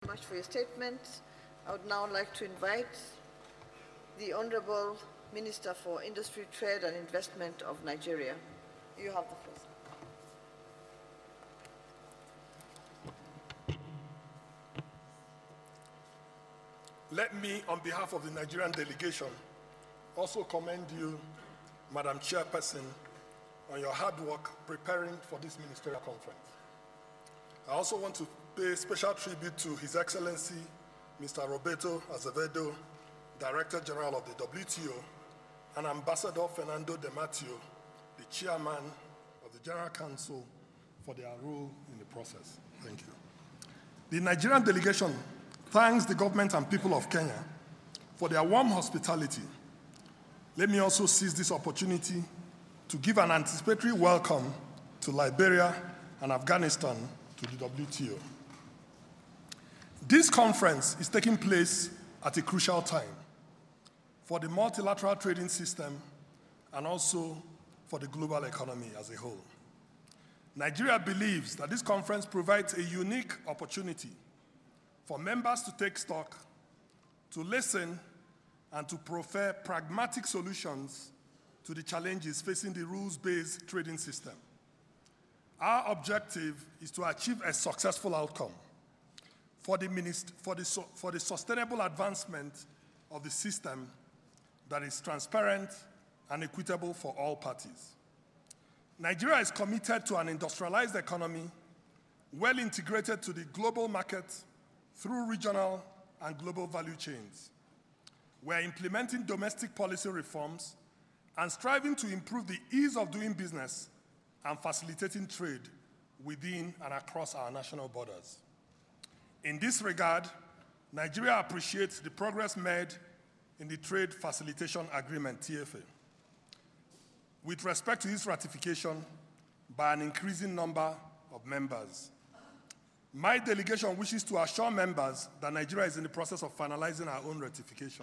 much for your statement. I would now like to invite the Honorable Minister for Industry, Trade and Investment of Nigeria. You have the floor. Let me, on behalf of the Nigerian delegation, also commend you, Madam Chairperson, on your hard work preparing for this ministerial conference. I also want to pay special tribute to His Excellency, Mr. Roberto Azevedo, Director General of the WTO, and Ambassador Fernando de Matteo, the Chairman of the General Council, for their role in the process. Thank you. The Nigerian delegation thanks the government and people of Kenya for their warm hospitality. Let me also seize this opportunity to give an anticipatory welcome to Liberia and Afghanistan to the WTO. This conference is taking place at a crucial time for the multilateral trading system and also for the global economy as a whole. Nigeria believes that this conference provides a unique opportunity for members to take stock, to listen, and to prefer pragmatic solutions to the challenges facing the rules-based trading system. Our objective is to achieve a successful outcome for the sustainable advancement of the system that is transparent and equitable for all parties. Nigeria is committed to an industrialized economy, well integrated to the global market through regional and global value chains. We're implementing domestic policy reforms and striving to improve the ease of doing business and facilitating trade within and across our national borders. In this regard, Nigeria appreciates the progress made in the Trade Facilitation Agreement, TFA, with respect to its ratification by an increasing number of members. My delegation wishes to assure members that Nigeria is in the process of finalizing our own ratification.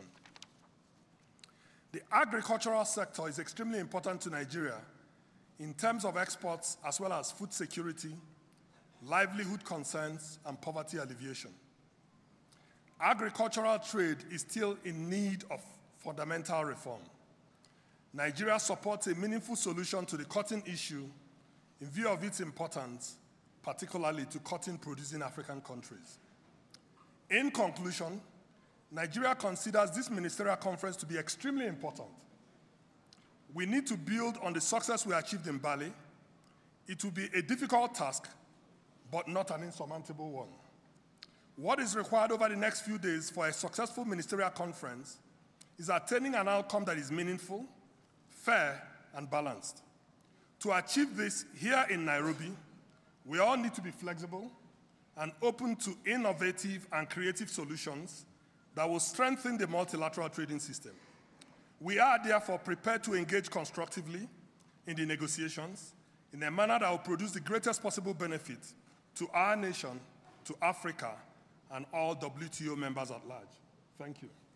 The agricultural sector is extremely important to Nigeria in terms of exports as well as food security, livelihood concerns, and poverty alleviation. Agricultural trade is still in need of fundamental reform. Nigeria supports a meaningful solution to the cotton issue in view of its importance, particularly to cotton-producing African countries. In conclusion, Nigeria considers this ministerial conference to be extremely important. We need to build on the success we achieved in Bali. It will be a difficult task, but not an insurmountable one. What is required over the next few days for a successful ministerial conference is attaining an outcome that is meaningful, fair, and balanced. To achieve this here in Nairobi, we all need to be flexible and open to innovative and creative solutions that will strengthen the multilateral trading system. We are therefore prepared to engage constructively in the negotiations in a manner that will produce the greatest possible benefit to our nation, to Africa, and all WTO members at large. Thank you.